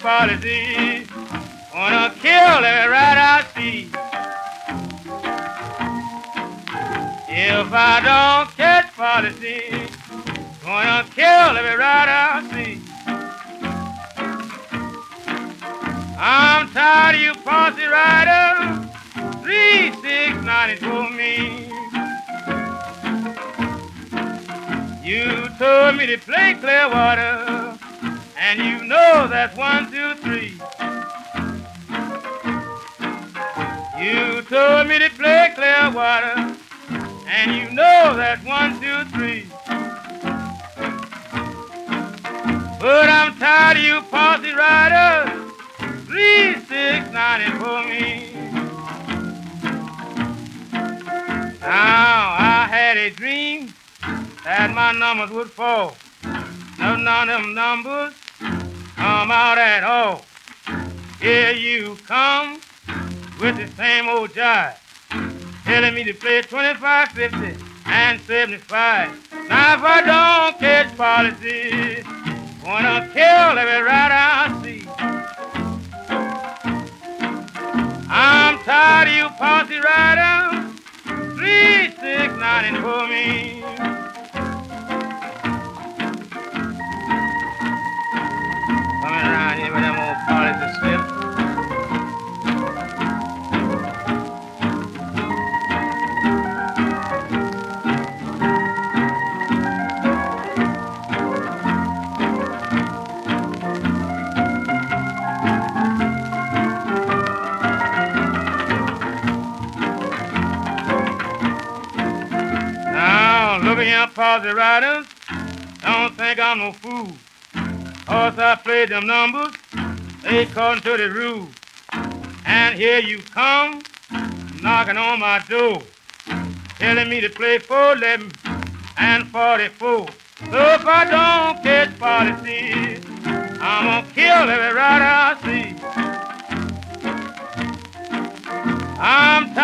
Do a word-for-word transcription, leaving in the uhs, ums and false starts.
policy. Wanna kill every rat I see. If I don't catch policy, gonna kill every rat I see. I'm tired of you posse riders, three, six, nine for me. You told me to play Clearwater, and you know that's one, two, three. You told me to play Clearwater, and you know that's one, two, three. But I'm tired of you posse riders, three, six, nine for me. Now I had a dream that my numbers would fall. No, none of them numbers come out at all. Here you come with the same old jive, telling me to play twenty-five, fifty, and seventy-five. Now if I don't catch policy, wanna kill every rat I see. I'm tired of you posse riders, three, six, nine for me. Coming around here with them old policy slips. Look at your posse riders, don't think I'm no fool. Cause I played them numbers, they according to the rules. And here you come, knocking on my door, telling me to play four eleven and forty-four. So if I don't catch policy, I'm gonna kill every rider I see. I'm